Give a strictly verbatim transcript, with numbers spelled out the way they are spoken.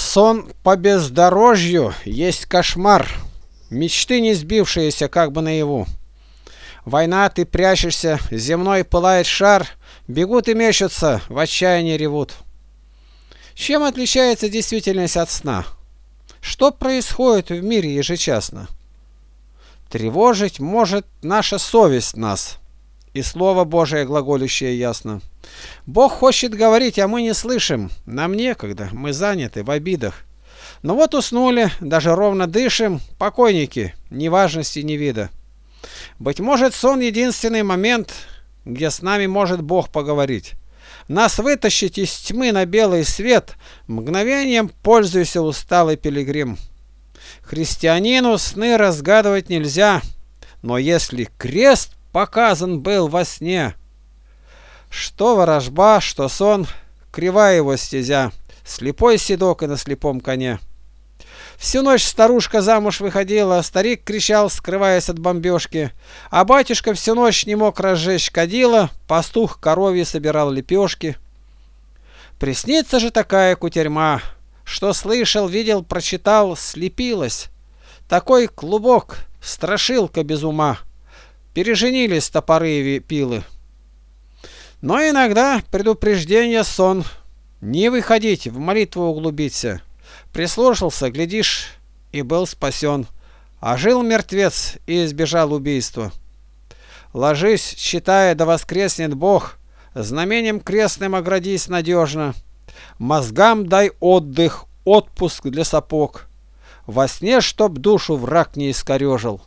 Сон по бездорожью есть кошмар, мечты не сбившиеся как бы наяву. Война, ты прячешься, земной пылает шар, бегут и мечутся, в отчаянии ревут. Чем отличается действительность от сна? Что происходит в мире ежечасно? Тревожить может наша совесть нас, и Слово Божие глаголющее ясно. Бог хочет говорить, а мы не слышим, нам некогда, мы заняты в обидах. Но вот уснули, даже ровно дышим, покойники, ни важности, ни вида. Быть может, сон единственный момент, где с нами может Бог поговорить. Нас вытащить из тьмы на белый свет, мгновением пользуйся, усталый пилигрим. Христианину сны разгадывать нельзя, но если крест показан был во сне, что ворожба, что сон, кривая его стезя, слепой седок и на слепом коне. Всю ночь старушка замуж выходила, старик кричал, скрываясь от бомбежки, а батюшка всю ночь не мог разжечь кадила, пастух коровье собирал лепешки. Приснится же такая кутерьма, что слышал, видел, прочитал, слепилась. Такой клубок, страшилка без ума, переженились топоры и пилы. Но иногда предупреждение сон, не выходить, в молитву углубиться. Прислушался, глядишь, и был спасен, а жил мертвец и избежал убийства. Ложись, читая, да воскреснет Бог, знаменем крестным оградись надежно, мозгам дай отдых, отпуск для сапог, во сне, чтоб душу враг не искорежил.